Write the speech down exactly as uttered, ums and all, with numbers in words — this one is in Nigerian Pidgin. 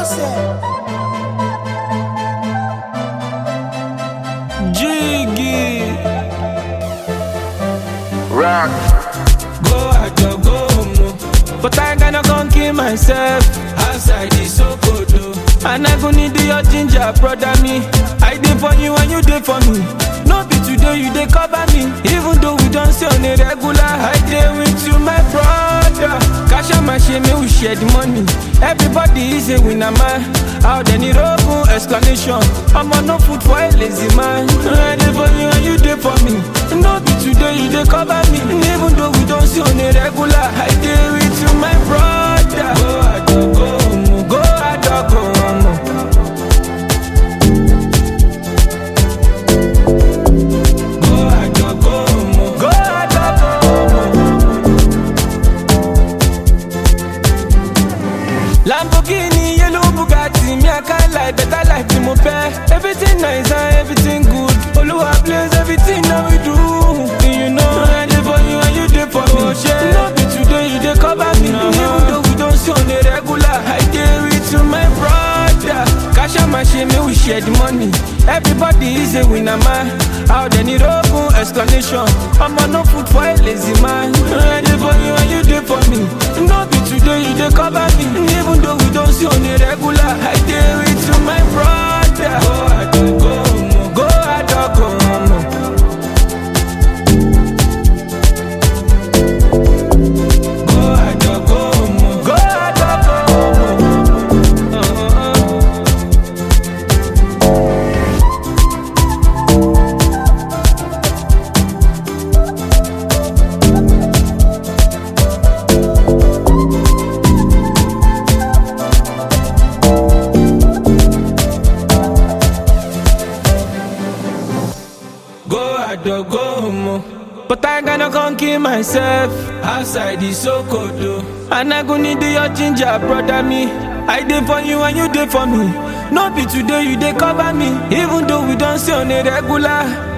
Jiggy Rock. Go out, go, go home. But I gonna come kill myself outside this so cold though. And I go need your ginger, brother me. I did for you and you did for me. No be today you dey cover me. Even though we don't see on a regular, I dey with you, my brother. Cash out my shame, we share the money. Everybody is a winner, man. Out there need open explanation. I'm on no food for a lazy man. I dey for you and you dey for me. No be today you dey cover me. Even though we don't see on a regular, I dey with you, my brother. Go out, go, go home. Go out, go home. Lamborghini, yellow Bugatti, me I can't lie, better life in my pair. Everything nice and everything good. Oluwa bless everything that we do. You know I dey for you and you dey for me. No be today you dey cover me. Even though we don't see on a regular, I dey with you, my brother. Cash out my shame, we share the money. Everybody is a winner, man. Out there need open explanation. I'm on no food for a lazy man. I dey for you and you dey for me. No be today you dey cover me. Even though we don't see on a regular, I dey with you, my brother. Go out, go home. Go out, go home. Go out, go home. Go out, go home. Uh-uh. Go out, go home. But I gonna come kill myself outside this so cold though. And I go need your ginger, brother me. I dey for you and you dey for me. No be today you dey cover me. Even though we don't see on a regular,